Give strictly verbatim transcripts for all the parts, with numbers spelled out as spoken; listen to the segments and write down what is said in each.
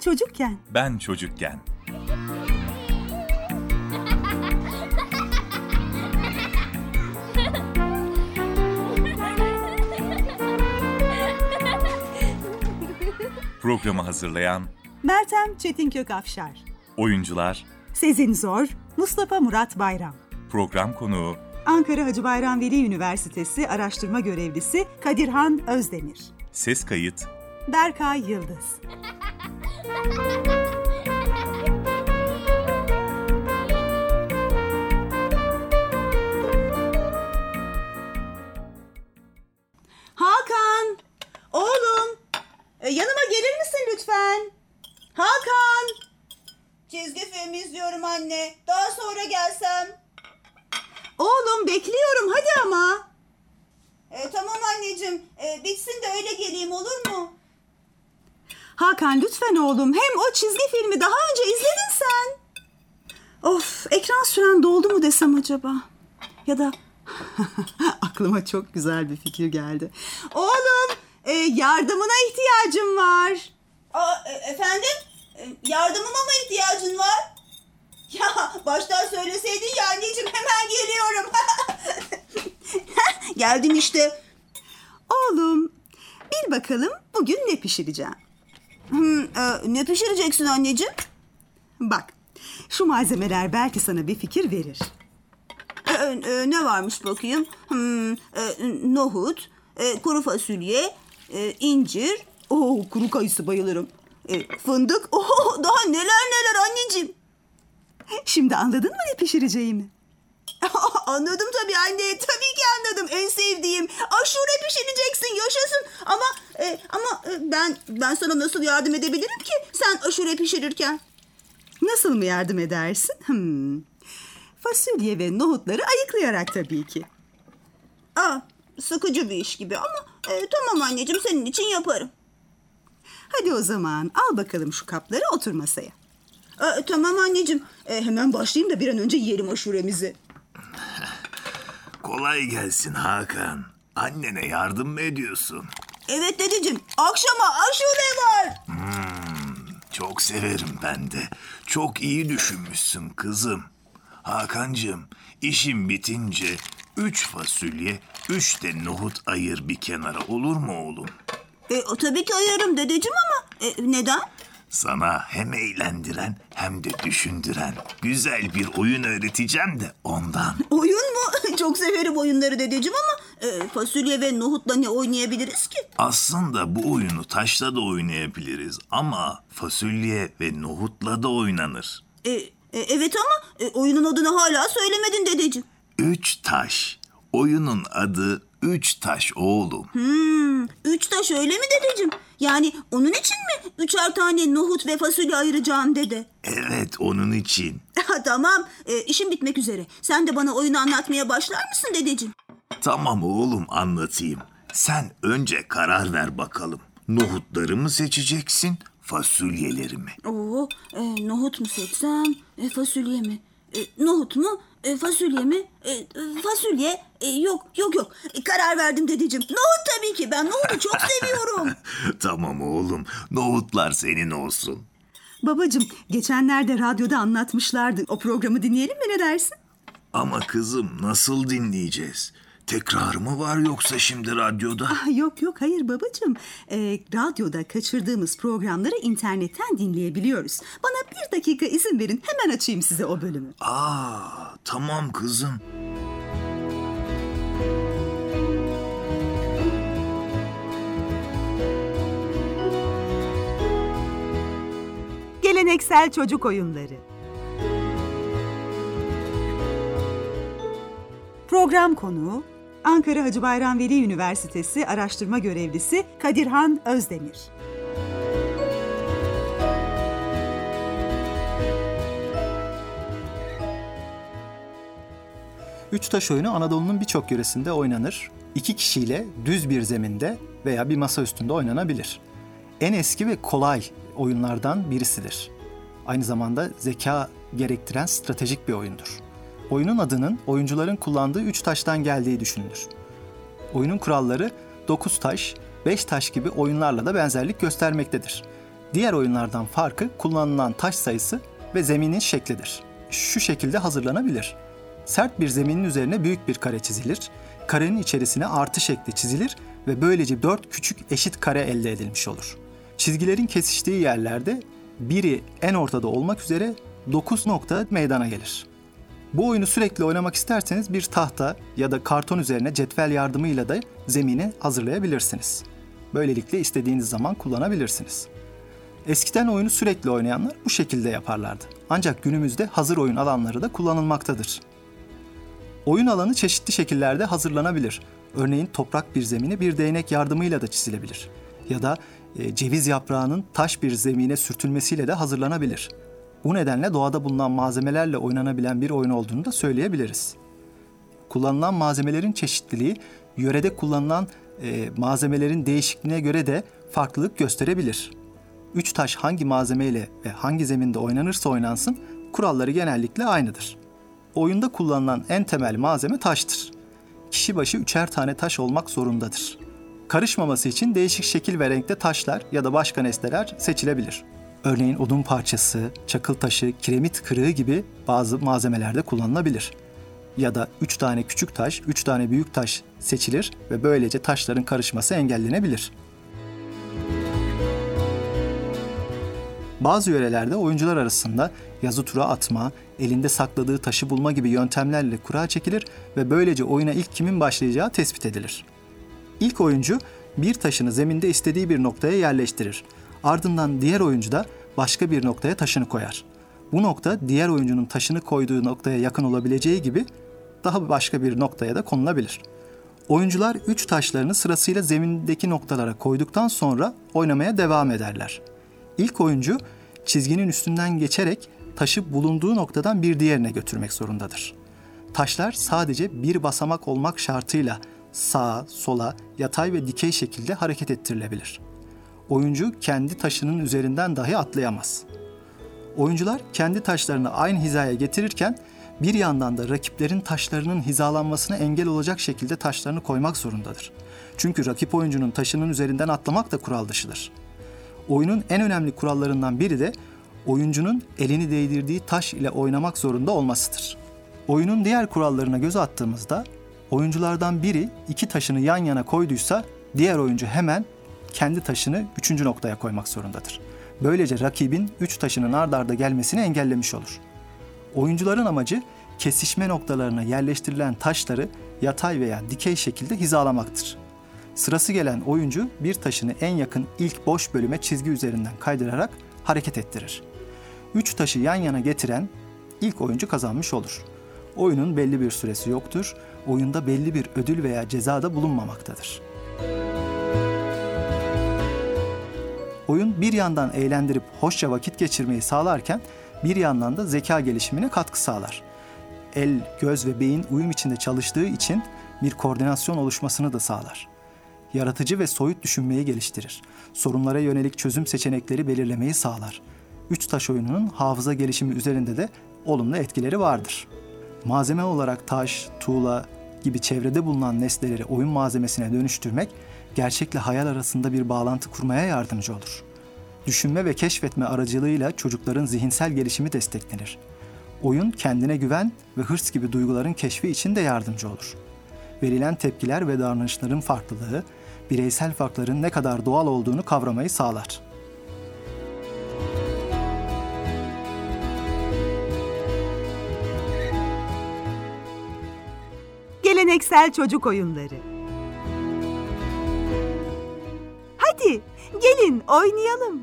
çocukken. Ben çocukken. Programı hazırlayan Meltem Çetinkök-Afşar. Oyuncular Sezin Zor, Mustafa Murat Bayram. Program konuğu Ankara Hacı Bayram Veli Üniversitesi Araştırma Görevlisi Kadirhan Özdemir. Ses kayıt Berkay Yıldız. Hakan! Oğlum! E, yanıma gelir misin lütfen? Hakan! Çizgi film izliyorum anne. Daha sonra gelsem. Oğlum bekliyorum hadi ama. E, tamam anneciğim. E, bitsin de öyle geleyim olur mu? Hakan lütfen oğlum. Hem o çizgi filmi daha önce izledin sen. Of, ekran süren doldu mu desem acaba? Ya da aklıma çok güzel bir fikir geldi. Oğlum, e, yardımına ihtiyacım var. Aa, e, efendim? E, yardımıma mı ihtiyacın var? Ya baştan söyleseydin ya anneciğim, hemen geliyorum. Geldim işte. Oğlum, bil bakalım bugün ne pişireceğim? Hmm, e, ne pişireceksin anneciğim? Bak, şu malzemeler belki sana bir fikir verir. E, e, ne varmış bakayım? Hmm, e, nohut, e, kuru fasulye, e, incir. Oo, kuru kayısı bayılırım. E, fındık. Oo, daha neler neler anneciğim. Şimdi anladın mı ne pişireceğimi? Anladım tabii anne. Tabii ki anladım. En sevdiğim. Aşure pişireceksin. Yaşasın. Ama e, ama e, ben ben sana nasıl yardım edebilirim ki sen aşure pişirirken? Nasıl mı yardım edersin? Hmm. Fasulye ve nohutları ayıklayarak tabii ki. Aa, sıkıcı bir iş gibi ama e, tamam anneciğim, senin için yaparım. Hadi o zaman al bakalım şu kapları, otur masaya. E, tamam anneciğim. E, hemen başlayayım da bir an önce yiyelim aşuremizi. Kolay gelsin Hakan. Annene yardım mı ediyorsun? Evet dedeciğim. Akşama aşure var. Hmm, çok severim ben de. Çok iyi düşünmüşsün kızım. Hakancığım, işin bitince üç fasulye, üç de nohut ayır bir kenara, olur mu oğlum? E, o tabii ki ayırırım dedeciğim ama e, neden? Sana hem eğlendiren hem de düşündüren güzel bir oyun öğreteceğim de ondan. Oyun mu? Çok severim oyunları dedeciğim ama e, fasulye ve nohutla ne oynayabiliriz ki? Aslında bu oyunu taşla da oynayabiliriz ama fasulye ve nohutla da oynanır. E, e, evet ama e, oyunun adını hala söylemedin dedeciğim. Üç taş. Oyunun adı Üç Taş oğlum. Hmm, üç taş öyle mi dedeciğim? Yani onun için mi üçer tane nohut ve fasulye ayıracağım dede? Evet, onun için. Tamam, e, işim bitmek üzere. Sen de bana oyunu anlatmaya başlar mısın dedeciğim? Tamam oğlum, anlatayım. Sen önce karar ver bakalım. Nohutları mı seçeceksin, fasulyeleri mi? Oo, e, nohut mu seçsem, e, fasulye mi? E, nohut mu, e, fasulye mi? E, e, fasulye, e, yok yok yok. E, karar verdim dedeciğim. Nohut tabii ki, ben nohutu çok seviyorum. Tamam oğlum, nohutlar senin olsun. Babacığım, geçenlerde radyoda anlatmışlardı. O programı dinleyelim mi, ne dersin? Ama kızım, nasıl dinleyeceğiz? Tekrar mı var yoksa şimdi radyoda? Ah, yok yok hayır babacığım. Ee, radyoda kaçırdığımız programları internetten dinleyebiliyoruz. Bana bir dakika izin verin, hemen açayım size o bölümü. Aa, tamam kızım. Geleneksel çocuk oyunları. Program konuğu Ankara Hacı Bayram Veli Üniversitesi Araştırma Görevlisi Kadirhan Özdemir. Üç taş oyunu Anadolu'nun birçok yöresinde oynanır. İki kişiyle düz bir zeminde veya bir masa üstünde oynanabilir. En eski ve kolay oyunlardan birisidir. Aynı zamanda zeka gerektiren stratejik bir oyundur. Oyunun adının oyuncuların kullandığı üç taştan geldiği düşünülür. Oyunun kuralları dokuz taş, beş taş gibi oyunlarla da benzerlik göstermektedir. Diğer oyunlardan farkı kullanılan taş sayısı ve zeminin şeklidir. Şu şekilde hazırlanabilir. Sert bir zeminin üzerine büyük bir kare çizilir. Karenin içerisine artı şekli çizilir ve böylece dört küçük eşit kare elde edilmiş olur. Çizgilerin kesiştiği yerlerde biri en ortada olmak üzere dokuz nokta meydana gelir. Bu oyunu sürekli oynamak isterseniz bir tahta ya da karton üzerine cetvel yardımıyla da zemini hazırlayabilirsiniz. Böylelikle istediğiniz zaman kullanabilirsiniz. Eskiden oyunu sürekli oynayanlar bu şekilde yaparlardı. Ancak günümüzde hazır oyun alanları da kullanılmaktadır. Oyun alanı çeşitli şekillerde hazırlanabilir. Örneğin toprak bir zemini bir değnek yardımıyla da çizilebilir. Ya da e, ceviz yaprağının taş bir zemine sürtülmesiyle de hazırlanabilir. Bu nedenle doğada bulunan malzemelerle oynanabilen bir oyun olduğunu da söyleyebiliriz. Kullanılan malzemelerin çeşitliliği, yörede kullanılan e, malzemelerin değişikliğine göre de farklılık gösterebilir. Üç taş hangi malzemeyle ve hangi zeminde oynanırsa oynansın, kuralları genellikle aynıdır. Oyunda kullanılan en temel malzeme taştır. Kişi başı üçer tane taş olmak zorundadır. Karışmaması için değişik şekil ve renkte taşlar ya da başka nesneler seçilebilir. Örneğin odun parçası, çakıl taşı, kiremit kırığı gibi bazı malzemelerde kullanılabilir. Ya da üç tane küçük taş, üç tane büyük taş seçilir ve böylece taşların karışması engellenebilir. Bazı yörelerde oyuncular arasında yazı tura atma, elinde sakladığı taşı bulma gibi yöntemlerle kura çekilir ve böylece oyuna ilk kimin başlayacağı tespit edilir. İlk oyuncu bir taşını zeminde istediği bir noktaya yerleştirir. Ardından diğer oyuncu da başka bir noktaya taşını koyar. Bu nokta diğer oyuncunun taşını koyduğu noktaya yakın olabileceği gibi daha başka bir noktaya da konulabilir. Oyuncular üç taşlarını sırasıyla zemindeki noktalara koyduktan sonra oynamaya devam ederler. İlk oyuncu çizginin üstünden geçerek taşı bulunduğu noktadan bir diğerine götürmek zorundadır. Taşlar sadece bir basamak olmak şartıyla sağa, sola, yatay ve dikey şekilde hareket ettirilebilir. Oyuncu kendi taşının üzerinden dahi atlayamaz. Oyuncular kendi taşlarını aynı hizaya getirirken bir yandan da rakiplerin taşlarının hizalanmasına engel olacak şekilde taşlarını koymak zorundadır. Çünkü rakip oyuncunun taşının üzerinden atlamak da kural dışıdır. Oyunun en önemli kurallarından biri de oyuncunun elini değdirdiği taş ile oynamak zorunda olmasıdır. Oyunun diğer kurallarına göz attığımızda oyunculardan biri iki taşını yan yana koyduysa diğer oyuncu hemen kendi taşını üçüncü noktaya koymak zorundadır. Böylece rakibin üç taşının ard arda gelmesini engellemiş olur. Oyuncuların amacı kesişme noktalarına yerleştirilen taşları yatay veya dikey şekilde hizalamaktır. Sırası gelen oyuncu bir taşını en yakın ilk boş bölüme çizgi üzerinden kaydırarak hareket ettirir. Üç taşı yan yana getiren ilk oyuncu kazanmış olur. Oyunun belli bir süresi yoktur. Oyunda belli bir ödül veya ceza da bulunmamaktadır. Oyun bir yandan eğlendirip hoşça vakit geçirmeyi sağlarken bir yandan da zeka gelişimine katkı sağlar. El, göz ve beyin uyum içinde çalıştığı için bir koordinasyon oluşmasını da sağlar. Yaratıcı ve soyut düşünmeyi geliştirir. Sorunlara yönelik çözüm seçenekleri belirlemeyi sağlar. Üç taş oyununun hafıza gelişimi üzerinde de olumlu etkileri vardır. Malzeme olarak taş, tuğla gibi çevrede bulunan nesneleri oyun malzemesine dönüştürmek, gerçekle hayal arasında bir bağlantı kurmaya yardımcı olur. Düşünme ve keşfetme aracılığıyla çocukların zihinsel gelişimi desteklenir. Oyun kendine güven ve hırs gibi duyguların keşfi için de yardımcı olur. Verilen tepkiler ve davranışların farklılığı, bireysel farkların ne kadar doğal olduğunu kavramayı sağlar. Geleneksel çocuk oyunları. Hadi gelin oynayalım.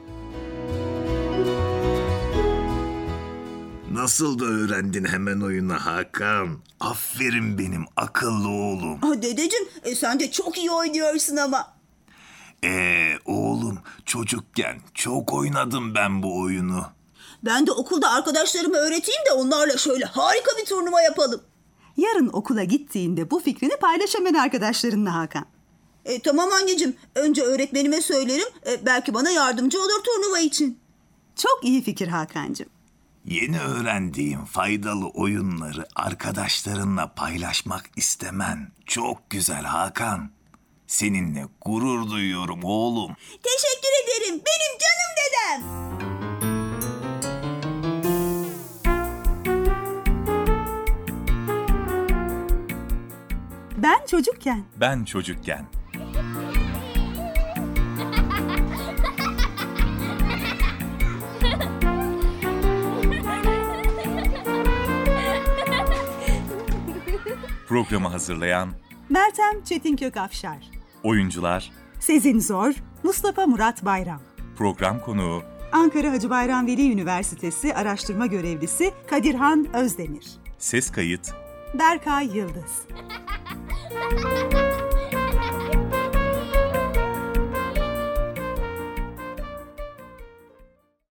Nasıl da öğrendin hemen oyunu Hakan? Aferin benim akıllı oğlum. Ah dedeciğim, e, sen de çok iyi oynuyorsun ama. Ee oğlum, çocukken çok oynadım ben bu oyunu. Ben de okulda arkadaşlarıma öğreteyim de onlarla şöyle harika bir turnuva yapalım. Yarın okula gittiğinde bu fikrini paylaş hemen arkadaşlarınla Hakan. E, tamam anneciğim, önce öğretmenime söylerim. E, belki bana yardımcı olur turnuva için. Çok iyi fikir Hakan'cığım. Yeni öğrendiğim faydalı oyunları arkadaşlarınla paylaşmak istemen çok güzel Hakan. Seninle gurur duyuyorum oğlum. Teşekkür ederim benim canım dedem. çocukken. Ben çocukken. Ben çocukken. Programı hazırlayan Meltem Çetin Kökafşar. oyuncular, Sezin Zor, Mustafa Murat Bayram. program konuğu Ankara Hacı Bayram Veli Üniversitesi Araştırma Görevlisi Kadirhan Özdemir. ses kayıt Berkay Yıldız.